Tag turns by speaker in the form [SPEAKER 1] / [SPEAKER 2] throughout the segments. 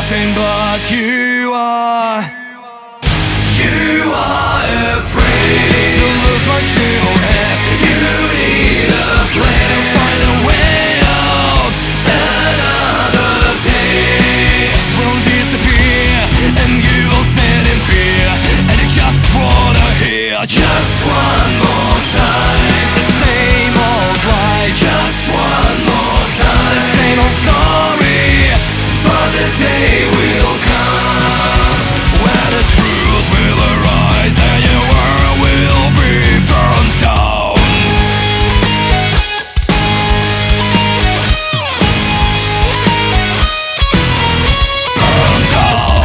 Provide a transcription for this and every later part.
[SPEAKER 1] nothing but you are afraid to lose what you have. You need a plan to find a way out. Another day will disappear and you will stand in fear, and you just wanna hear just one more time the same old lie, just one more time the same old story. But the day will come when the truth will arise and your world will be burned down. Burned down.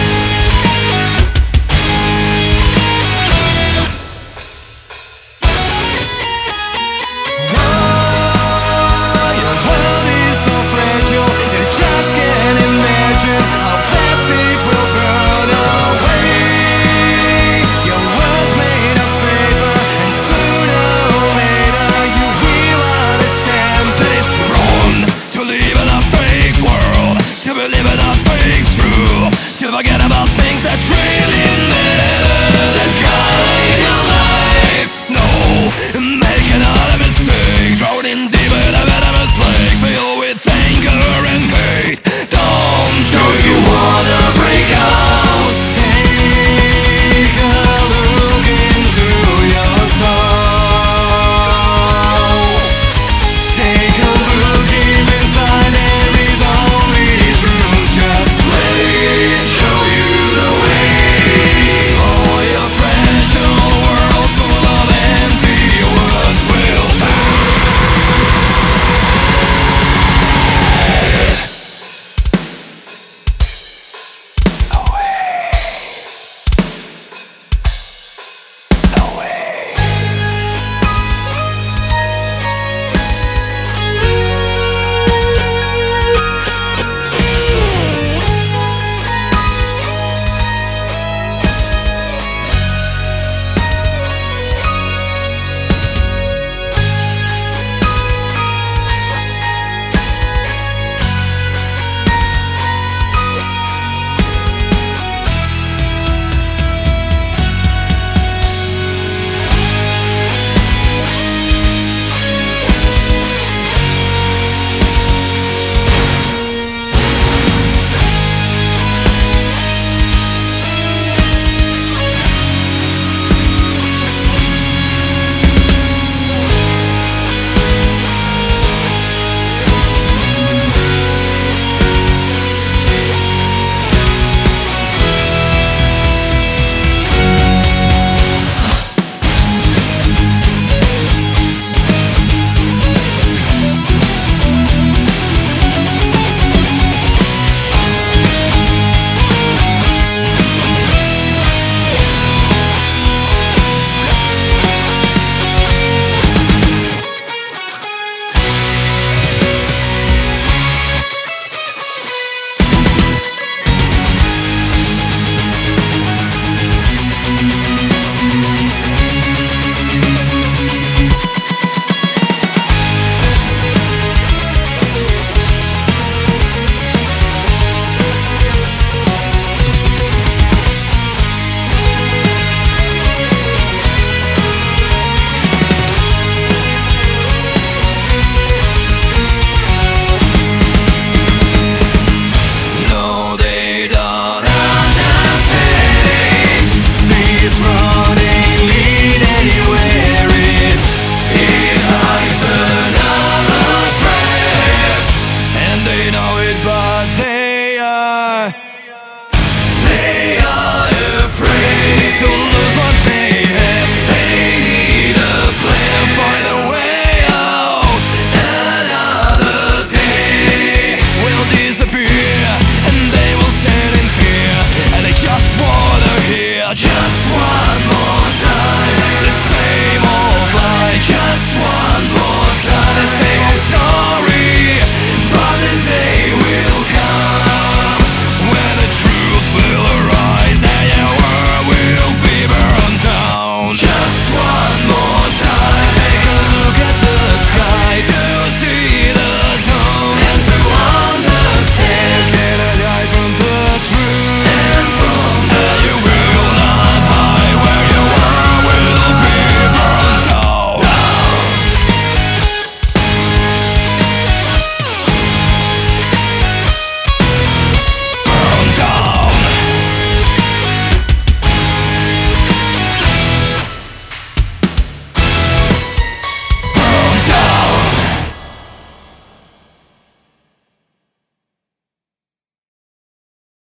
[SPEAKER 1] Your world is so fragile, you just can't imagine how fast it will burn away. Your world's made of paper, and sooner or later you will understand that it's wrong to live in a fake world, to believe in a fake truth, to forget about